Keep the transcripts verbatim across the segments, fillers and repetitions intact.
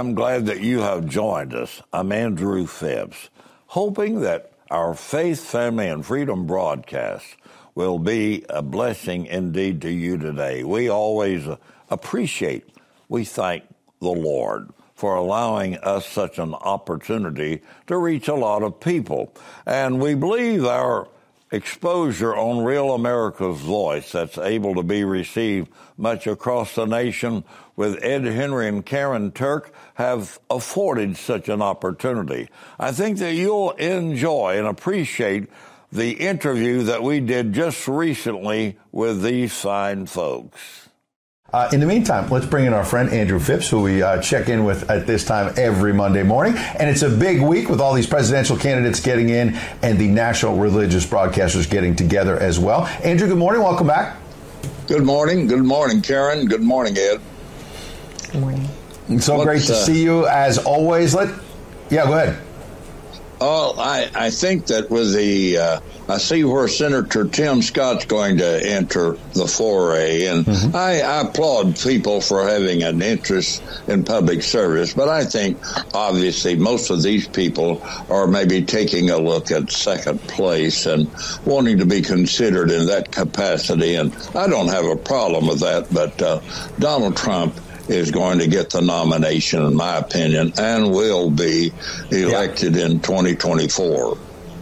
I'm glad that you have joined us. I'm Andrew Phipps, hoping that our Faith, Family, and Freedom broadcast will be a blessing indeed to you today. We always appreciate, we thank the Lord for allowing us such an opportunity to reach a lot of people. And we believe our exposure on Real America's Voice that's able to be received much across the nation with Ed Henry and Karen Turk have afforded such an opportunity. I think that you'll enjoy and appreciate the interview that we did just recently with these fine folks. Uh, in the meantime, let's bring in our friend Andrew Phipps, who we uh, check in with at this time every Monday morning. And it's a big week with all these presidential candidates getting in and the national religious broadcasters getting together as well. Andrew, good morning. Welcome back. Good morning. Good morning, Karen. Good morning, Ed. Good morning. It's so What's, great to uh, see you as always. Let, yeah, go ahead. Oh, I, I think that with the, uh, I see where Senator Tim Scott's going to enter the foray, and mm-hmm. I, I applaud people for having an interest in public service, but I think obviously most of these people are maybe taking a look at second place and wanting to be considered in that capacity, and I don't have a problem with that, but uh, Donald Trump is going to get the nomination, in my opinion, and will be elected yeah. in twenty twenty-four.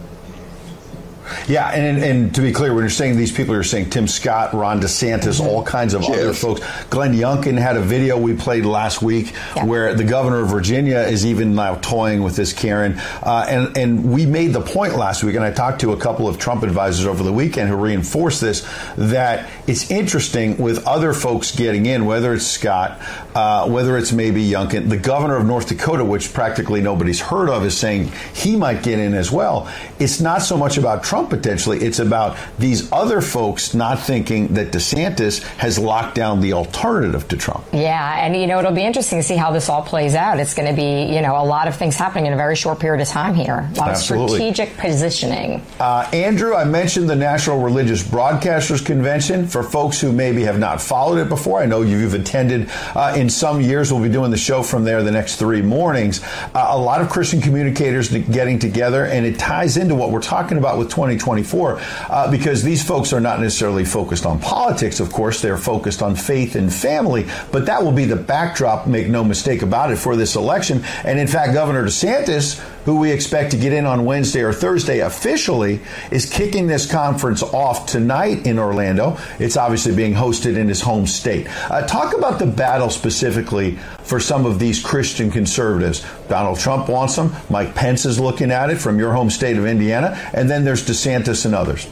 Yeah, and and to be clear, when you're saying these people, you're saying Tim Scott, Ron DeSantis, mm-hmm. all kinds of yes. other folks. Glenn Youngkin had a video we played last week yeah. where the governor of Virginia is even now toying with this, Karen. Uh, and, and we made the point last week, and I talked to a couple of Trump advisors over the weekend who reinforced this, that it's interesting with other folks getting in, whether it's Scott, uh, whether it's maybe Youngkin. The governor of North Dakota, which practically nobody's heard of, is saying he might get in as well. It's not so much about Trump potentially, it's about these other folks not thinking that DeSantis has locked down the alternative to Trump. Yeah, and you know, it'll be interesting to see how this all plays out. It's going to be, you know, a lot of things happening in a very short period of time here. A lot Absolutely. of strategic positioning. Uh, Andrew, I mentioned the National Religious Broadcasters Convention. For folks who maybe have not followed it before, I know you've attended uh, in some years. We'll be doing the show from there the next three mornings. Uh, a lot of Christian communicators getting together, and it ties into what we're talking about with twenty twenty-four, uh, because these folks are not necessarily focused on politics, of course. They're focused on faith and family, but that will be the backdrop, make no mistake about it, for this election. And in fact, Governor DeSantis, who we expect to get in on Wednesday or Thursday officially, is kicking this conference off tonight in Orlando. It's obviously being hosted in his home state. Uh, talk about the battle specifically for some of these Christian conservatives. Donald Trump wants them. Mike Pence is looking at it from your home state of Indiana. And then there's DeSantis and others.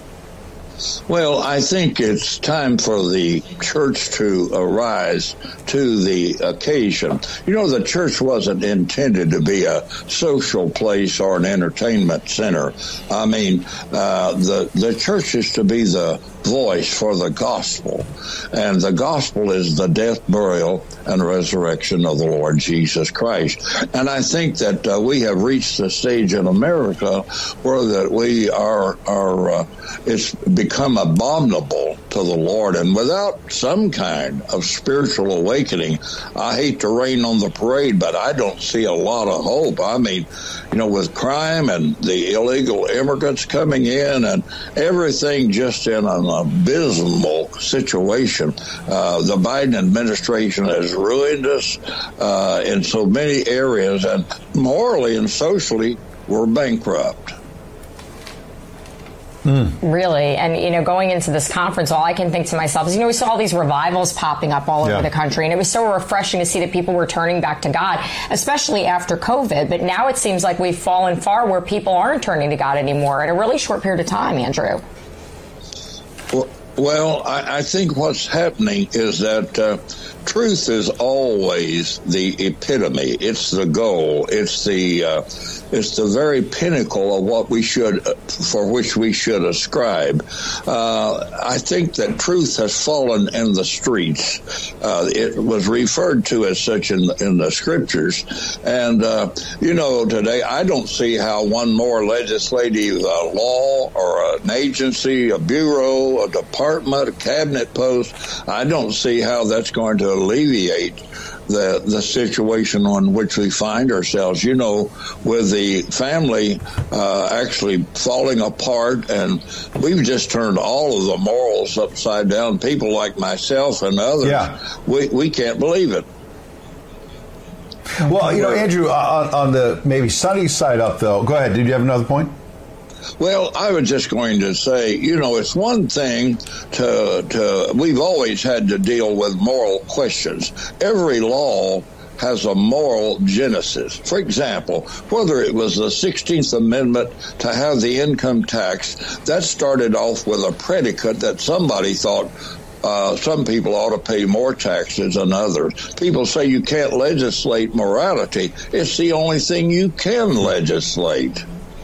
Well, I think it's time for the church to arise to the occasion. You know, the church wasn't intended to be a social place or an entertainment center. I mean, uh, the, the church is to be the voice for the gospel. And the gospel is the death, burial, and resurrection of the Lord Jesus Christ. And I think that uh, we have reached the stage in America where that we are, are uh, it's become abominable to the Lord. And without some kind of spiritual awakening, I hate to rain on the parade, but I don't see a lot of hope. I mean, you know, with crime and the illegal immigrants coming in and everything just in an abysmal situation, uh, the Biden administration has ruined us uh, in so many areas, and morally and socially, we're bankrupt. Mm. Really. And, you know, going into this conference, all I can think to myself is, you know, we saw all these revivals popping up all yeah. over the country, and it was so refreshing to see that people were turning back to God, especially after COVID. But now it seems like we've fallen far where people aren't turning to God anymore in a really short period of time, Andrew. Well, well I, I think what's happening is that uh, truth is always the epitome. It's the goal. It's the uh, it's the very pinnacle of what we should, for which we should ascribe. Uh, I think that truth has fallen in the streets. Uh, it was referred to as such in, in the scriptures. And, uh, you know, today I don't see how one more legislative uh, law or an agency, a bureau, a department, a cabinet post, I don't see how that's going to alleviate the the situation on which we find ourselves. You know, with the family uh, actually falling apart, and we've just turned all of the morals upside down. People like myself and others, yeah. we, we can't believe it. Well, you know, Andrew, on, on the maybe sunny side up, though, go ahead. Did you have another point? Well, I was just going to say, you know, it's one thing to, to, we've always had to deal with moral questions. Every law has a moral genesis. For example, whether it was the sixteenth Amendment to have the income tax, that started off with a predicate that somebody thought Uh, some people ought to pay more taxes than others. People say you can't legislate morality. It's the only thing you can legislate.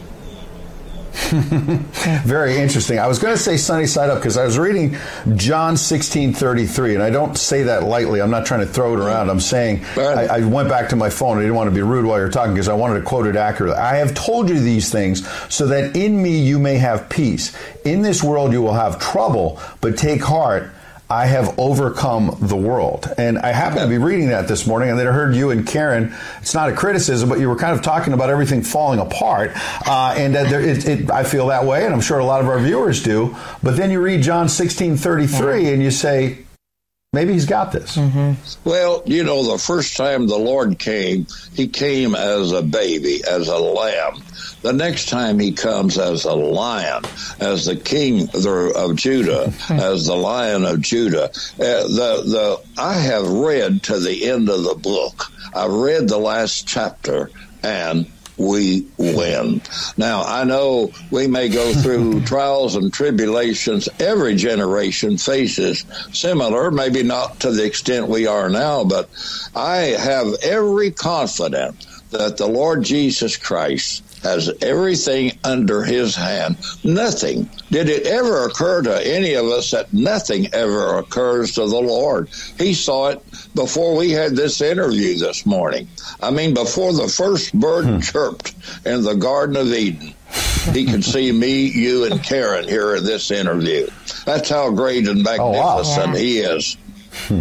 Very interesting. I was going to say sunny side up because I was reading John sixteen thirty-three, and I don't say that lightly. I'm not trying to throw it around. I'm saying I, I went back to my phone. I didn't want to be rude while you're talking because I wanted to quote it accurately. I have told you these things so that in me you may have peace. In this world you will have trouble, but take heart. I have overcome the world. And I happened to be reading that this morning, and then I heard you and Karen, it's not a criticism, but you were kind of talking about everything falling apart. Uh, and uh, there, it, it, I feel that way, and I'm sure a lot of our viewers do. But then you read John sixteen thirty-three, and you say, maybe he's got this. Mm-hmm. Well, you know, the first time the Lord came, he came as a baby, as a lamb. The next time he comes as a lion, as the king of Judah, as the Lion of Judah. Uh, the the I have read to the end of the book. I've read the last chapter, and we win. Now, I know we may go through trials and tribulations. Every generation faces similar, maybe not to the extent we are now, but I have every confidence that the Lord Jesus Christ has everything under his hand. Nothing. Did it ever occur to any of us that nothing ever occurs to the Lord? He saw it before we had this interview this morning. I mean, before the first bird hmm. chirped in the Garden of Eden, he could see me, you, and Karen here in this interview. That's how great and magnificent oh, wow. yeah. he is. Hmm.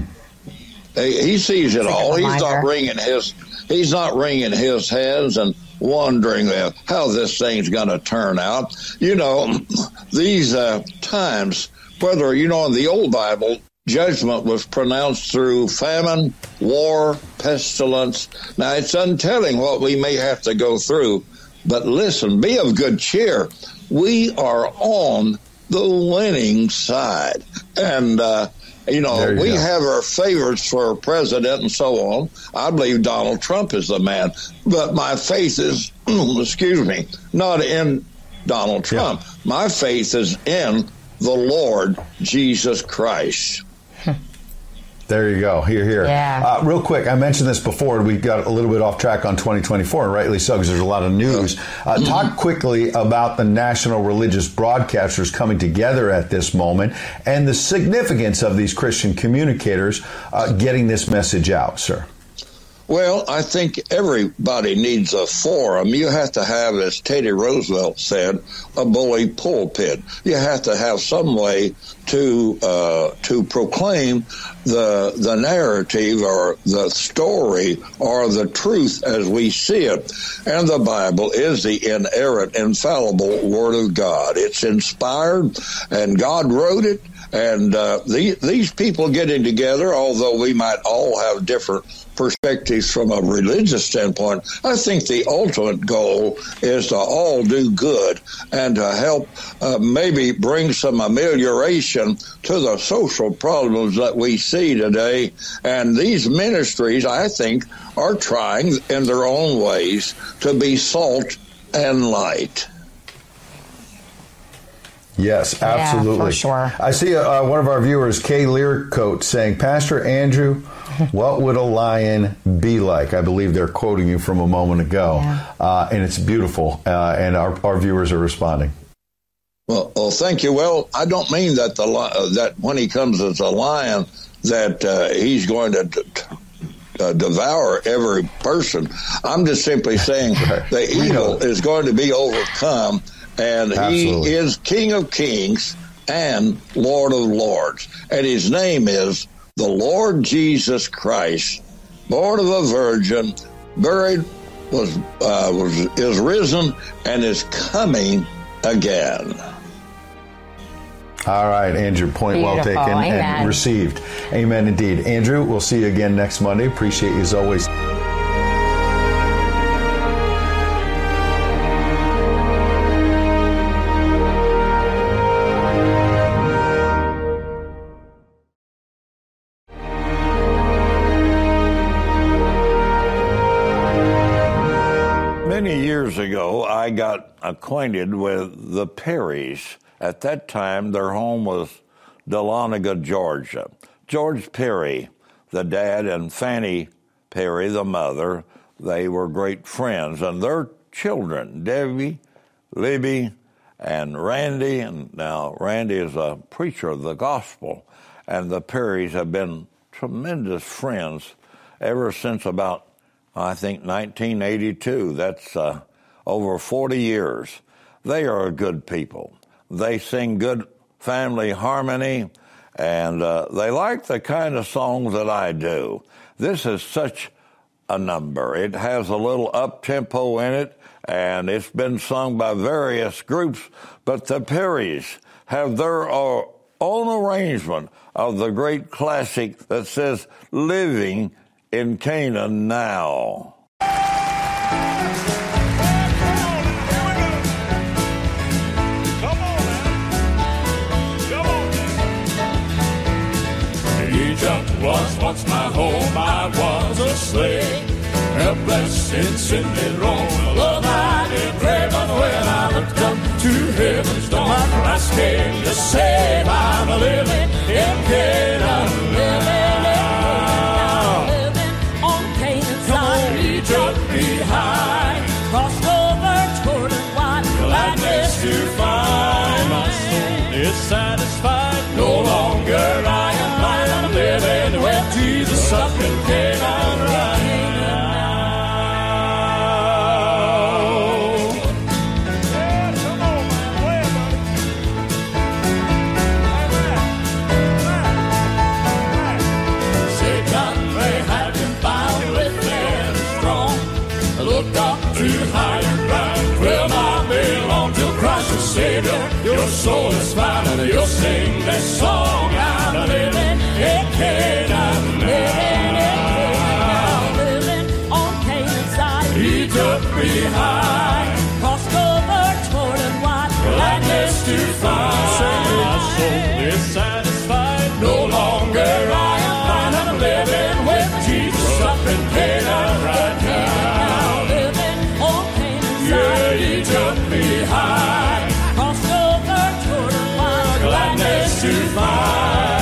He, he sees it all. He's not wringing his, he's not wringing his hands and wondering uh, how this thing's going to turn out. You know, these uh, times, whether, you know, in the old Bible, judgment was pronounced through famine, war, pestilence. Now, it's untelling what we may have to go through, but listen, be of good cheer. We are on the winning side. And, uh, You know, you we go. have our favorites for president and so on. I believe Donald Trump is the man. But my faith is, excuse me, not in Donald Trump. Yeah. My faith is in the Lord Jesus Christ. There you go. Here, here. Yeah. Uh, real quick, I mentioned this before. We got a little bit off track on twenty twenty-four, and rightly so, because there's a lot of news. Uh, talk quickly about the national religious broadcasters coming together at this moment and the significance of these Christian communicators uh, getting this message out, sir. Well, I think everybody needs a forum. You have to have, as Teddy Roosevelt said, a bully pulpit. You have to have some way to uh, to proclaim the the narrative or the story or the truth as we see it. And the Bible is the inerrant, infallible Word of God. It's inspired, and God wrote it. And uh, the, these people getting together, although we might all have different perspectives from a religious standpoint, I think the ultimate goal is to all do good and to help uh, maybe bring some amelioration to the social problems that we see today. And these ministries, I think, are trying in their own ways to be salt and light. Yes, absolutely. Yeah, for sure. I see uh, one of our viewers, Kay Learcoat, saying, Pastor Andrew, what would a lion be like? I believe they're quoting you from a moment ago. Yeah. Uh, and it's beautiful. Uh, and our, our viewers are responding. Well, well, thank you. Well, I don't mean that the uh, that when he comes as a lion, that uh, he's going to d- uh, devour every person. I'm just simply saying right. the evil is going to be overcome. And Absolutely. He is King of Kings and Lord of Lords. And his name is the Lord Jesus Christ, born of a virgin, buried, was uh, was is risen, and is coming again. All right, Andrew, point Beautiful. well taken Amen. and received. Amen indeed. Andrew, we'll see you again next Monday. Appreciate you as always. Many years ago, I got acquainted with the Perrys. At that time, their home was Dahlonega, Georgia. George Perry, the dad, and Fanny Perry, the mother, they were great friends. And their children, Debbie, Libby, and Randy, and now Randy is a preacher of the gospel, and the Perrys have been tremendous friends ever since about, I think, nineteen eighty-two. That's uh, over forty years. They are good people. They sing good family harmony, and uh, they like the kind of songs that I do. This is such a number. It has a little up-tempo in it, and it's been sung by various groups, but the Perrys have their uh, own arrangement of the great classic that says, "Living in Canaan Now." Egypt was once my home, I was a slave, helpless in sin and wrong. Love I did crave, but when I looked up to heaven's door, my Christ came to save. I'm a living in Canaan, living now, living on Canaan's side. Egypt behind, crossed over Jordan wide, gladness to find. My soul is satisfied, no longer I am blind. I'm living with Jesus up in Canaan right now. Yeah, come on, man, play it, buddy. Satan may have been bound within strong. Look up to higher ground. Will not belong till Christ your Savior. Your soul is found and you'll sing this song. I'm living in Canaan, living in Canaan, living on Canaan's side. Egypt behind, crossed over Jordan wide, gladness to find. My soul is satisfied, no longer I am blind. I'm living with Jesus up in Canaan right now, living on Canaan's side. Yeah, Egypt behind, crossed over Jordan wide, gladness to find.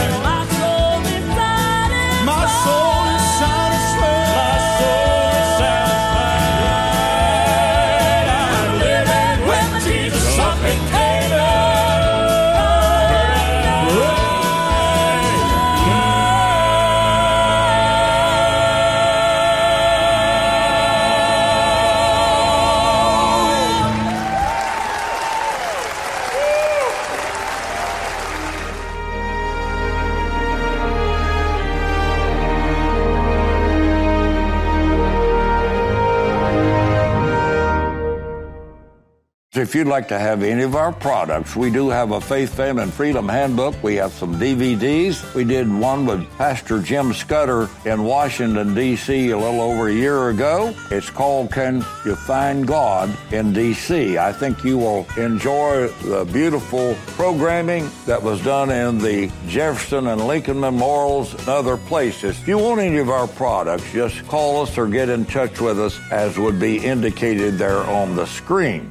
If you'd like to have any of our products, we do have a Faith, Fame, and Freedom handbook. We have some D V Ds. We did one with Pastor Jim Scudder in Washington, D C a little over a year ago. It's called Can You Find God in D C? I think you will enjoy the beautiful programming that was done in the Jefferson and Lincoln Memorials and other places. If you want any of our products, just call us or get in touch with us as would be indicated there on the screen.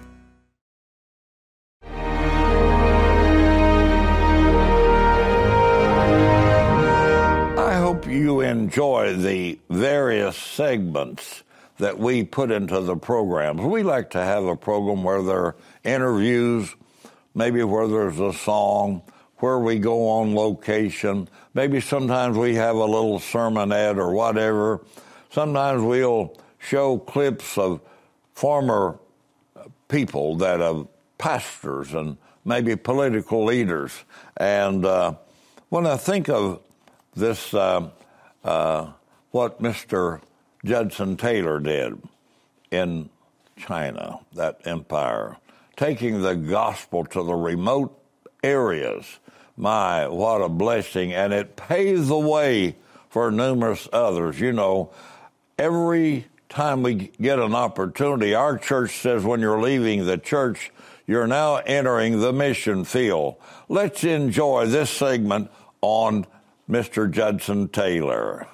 You enjoy the various segments that we put into the programs. We like to have a program where there are interviews, maybe where there's a song, where we go on location. Maybe sometimes we have a little sermonette or whatever. Sometimes we'll show clips of former people that are pastors and maybe political leaders. And uh, when I think of this uh, uh, what Mister Judson Taylor did in China, that empire, taking the gospel to the remote areas. My, what a blessing. And it paved the way for numerous others. You know, every time we get an opportunity, our church says when you're leaving the church, you're now entering the mission field. Let's enjoy this segment on Mister Judson Taylor.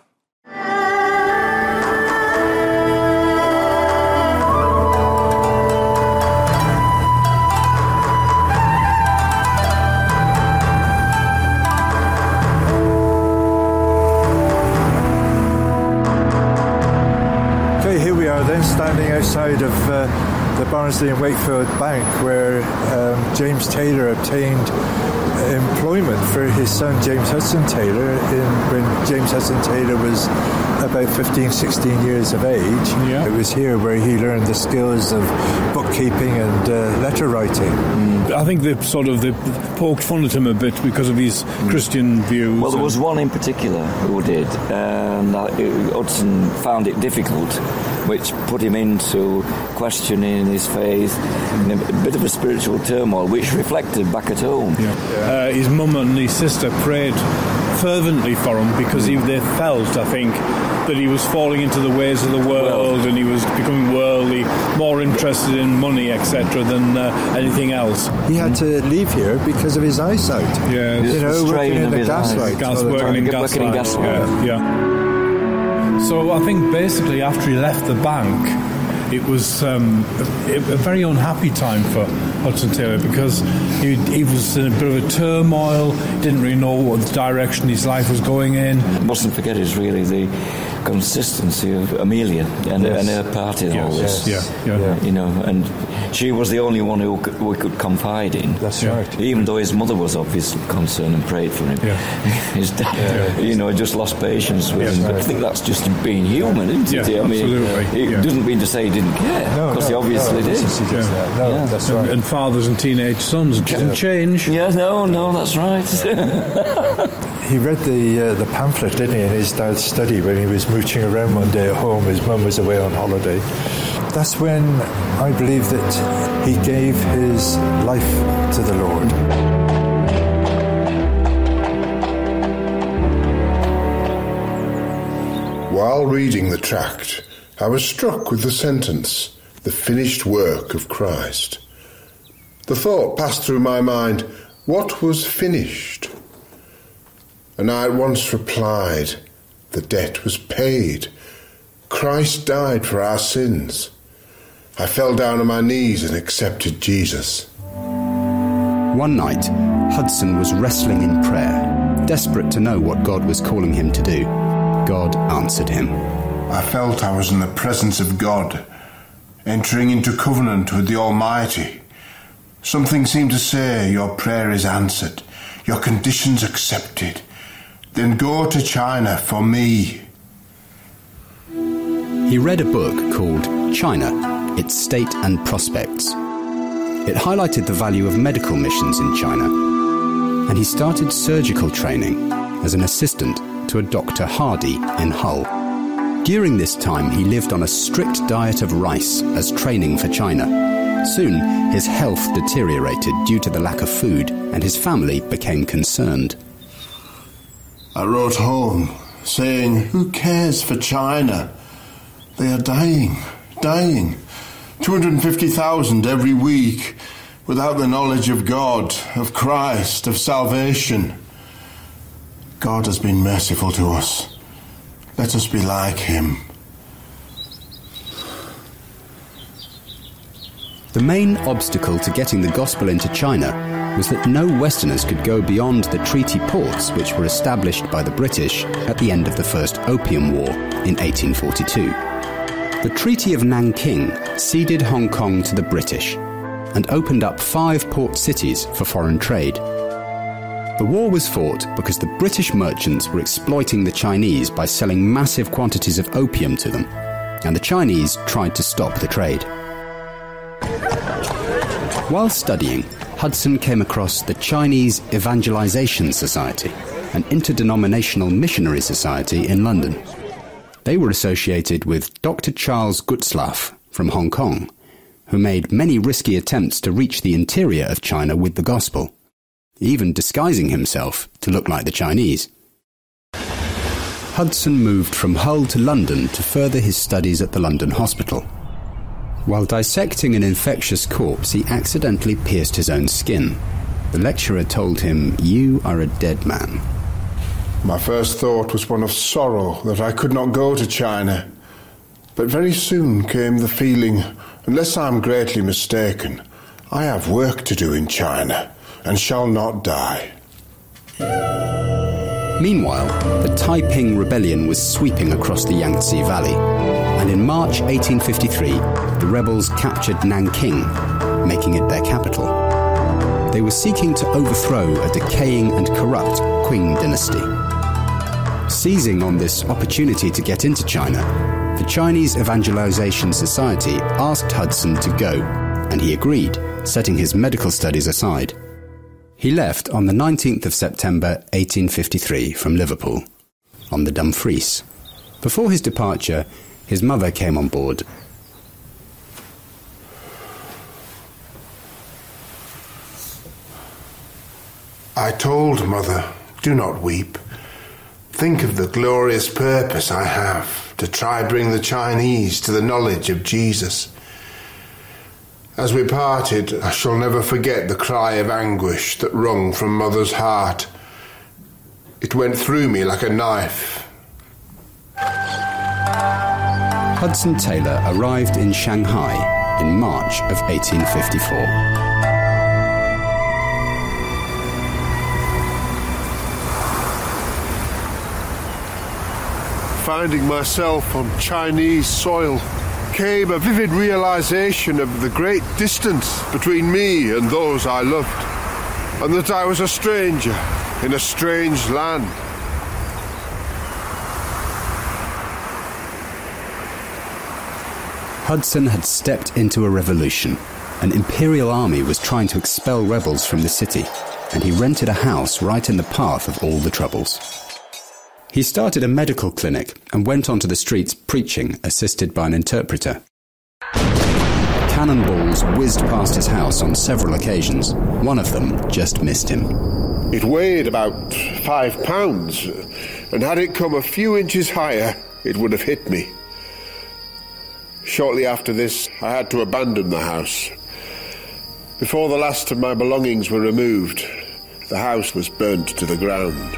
Standing outside of uh, the Barnsley and Wakefield Bank, where um, James Taylor obtained employment for his son James Hudson Taylor in, when James Hudson Taylor was about fifteen, sixteen years of age. Yeah. It was here where he learned the skills of bookkeeping and uh, letter writing. Mm. I think they sort of they poked fun at him a bit because of his mm. Christian views. Well, there was one in particular who did, and uh, Hudson found it difficult, which put him into questioning his faith, in a bit of a spiritual turmoil, which reflected back at home. Yeah. Yeah. Uh, his mum and his sister prayed fervently for him because he, they felt, I think, that he was falling into the ways of the world well, and he was becoming worldly, more interested in money, et cetera, than uh, anything else. He had to leave here because of his eyesight. Yeah, you know, working in the gas light. Gas, working in gas working in gas light. Yeah, yeah. So I think basically after he left the bank, it was um, a, a very unhappy time for Hudson Taylor because he, he was in a bit of a turmoil, didn't really know what direction his life was going in. Mustn't forget is really the consistency of Amelia and, yes. and her part in yes. all this. Yes. Yeah, yeah. Yeah. You know, and she was the only one who could, we could confide in. That's yeah. right. Even though his mother was obviously concerned and prayed for him. Yeah. His dad, yeah. you know, just lost patience with yes, him. right. But I think that's just being human, isn't yeah, it? I mean, absolutely. it yeah. doesn't mean to say he didn't care, because no, he obviously no, did. Yeah. That. No, yeah. that's right. And, and fathers and teenage sons didn't yeah. change. Yeah, no, no, that's right. He read the uh, the pamphlet, didn't he, in his dad's study when he was mooching around one day at home. His mum was away on holiday. That's when I believe that he gave his life to the Lord. While reading the tract, I was struck with the sentence, "the finished work of Christ." The thought passed through my mind, what was finished? And I at once replied, the debt was paid. Christ died for our sins. I fell down on my knees and accepted Jesus. One night, Hudson was wrestling in prayer, desperate to know what God was calling him to do. God answered him. I felt I was in the presence of God, entering into covenant with the Almighty. Something seemed to say, your prayer is answered, your conditions accepted. Then go to China for me. He read a book called China, Its State and Prospects. It highlighted the value of medical missions in China, and he started surgical training as an assistant to a Doctor Hardy in Hull. During this time, he lived on a strict diet of rice as training for China. Soon, his health deteriorated due to the lack of food, and his family became concerned. I wrote home, saying, who cares for China? They are dying, dying. two hundred fifty thousand every week, without the knowledge of God, of Christ, of salvation. God has been merciful to us. Let us be like him. The main obstacle to getting the gospel into China was that no Westerners could go beyond the treaty ports which were established by the British at the end of the First Opium War in eighteen forty-two. The Treaty of Nanking ceded Hong Kong to the British and opened up five port cities for foreign trade. The war was fought because the British merchants were exploiting the Chinese by selling massive quantities of opium to them, and the Chinese tried to stop the trade. While studying, Hudson came across the Chinese Evangelization Society, an interdenominational missionary society in London. They were associated with Doctor Charles Gutzlaff from Hong Kong, who made many risky attempts to reach the interior of China with the gospel, even disguising himself to look like the Chinese. Hudson moved from Hull to London to further his studies at the London Hospital. While dissecting an infectious corpse, he accidentally pierced his own skin. The lecturer told him, "You are a dead man." My first thought was one of sorrow that I could not go to China. But very soon came the feeling, unless I am greatly mistaken, I have work to do in China and shall not die. Meanwhile, the Taiping Rebellion was sweeping across the Yangtze Valley, and in March eighteen fifty-three, the rebels captured Nanking, making it their capital. They were seeking to overthrow a decaying and corrupt Qing dynasty. Seizing on this opportunity to get into China, the Chinese Evangelization Society asked Hudson to go, and he agreed, setting his medical studies aside. He left on the nineteenth of September eighteen fifty-three from Liverpool, on the Dumfries. Before his departure, his mother came on board. I told Mother, "Do not weep. Think of the glorious purpose I have to try bring the Chinese to the knowledge of Jesus." As we parted, I shall never forget the cry of anguish that wrung from Mother's heart. It went through me like a knife. Hudson Taylor arrived in Shanghai in March of eighteen fifty-four. Finding myself on Chinese soil came a vivid realization of the great distance between me and those I loved, and that I was a stranger in a strange land. Hudson had stepped into a revolution. An imperial army was trying to expel rebels from the city, and he rented a house right in the path of all the troubles. He started a medical clinic and went onto the streets preaching, assisted by an interpreter. Cannonballs whizzed past his house on several occasions. One of them just missed him. It weighed about five pounds, and had it come a few inches higher, it would have hit me. Shortly after this, I had to abandon the house. Before the last of my belongings were removed, the house was burnt to the ground.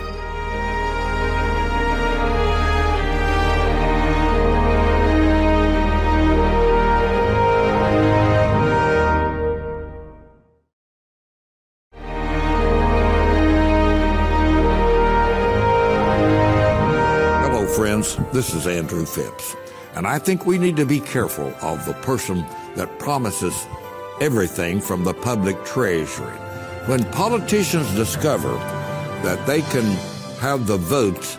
Friends, this is Andrew Phipps, and I think we need to be careful of the person that promises everything from the public treasury. When politicians discover that they can have the votes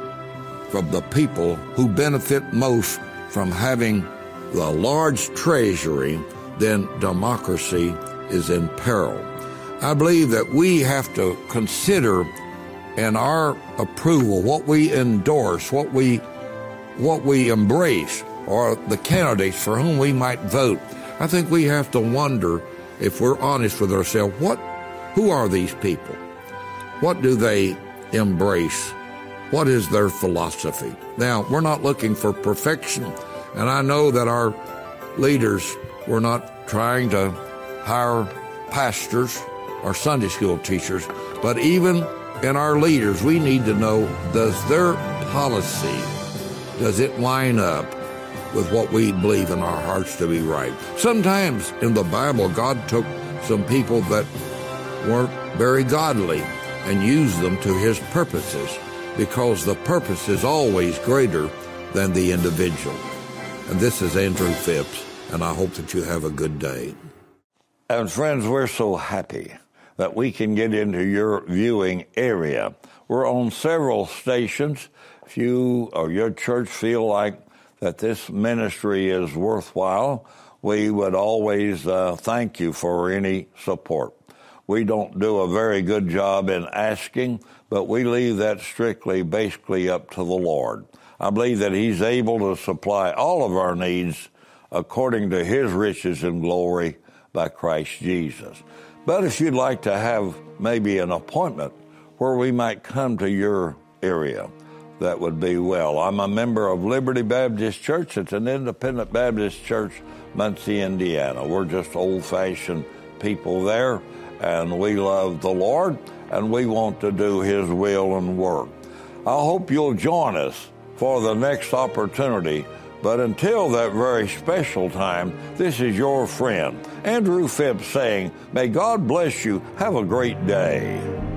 from the people who benefit most from having the large treasury, then democracy is in peril. I believe that we have to consider in our approval, what we endorse, what we what we embrace, or the candidates for whom we might vote. I think we have to wonder, if we're honest with ourselves, what who are these people? What do they embrace? What is their philosophy? Now, we're not looking for perfection, and I know that our leaders were not trying to hire pastors or Sunday school teachers, but even in our leaders, we need to know, does their policy, does it line up with what we believe in our hearts to be right? Sometimes in the Bible, God took some people that weren't very godly and used them to his purposes, because the purpose is always greater than the individual. And this is Andrew Phipps, and I hope that you have a good day. And friends, we're so happy that we can get into your viewing area. We're on several stations. If you or your church feel like that this ministry is worthwhile, we would always uh, thank you for any support. We don't do a very good job in asking, but we leave that strictly, basically up to the Lord. I believe that He's able to supply all of our needs according to His riches and glory by Christ Jesus. But if you'd like to have maybe an appointment where we might come to your area, that would be well. I'm a member of Liberty Baptist Church. It's an independent Baptist church, Muncie, Indiana. We're just old-fashioned people there, and we love the Lord, and we want to do His will and work. I hope you'll join us for the next opportunity. But until that very special time, this is your friend, Andrew Phipps, saying, may God bless you. Have a great day.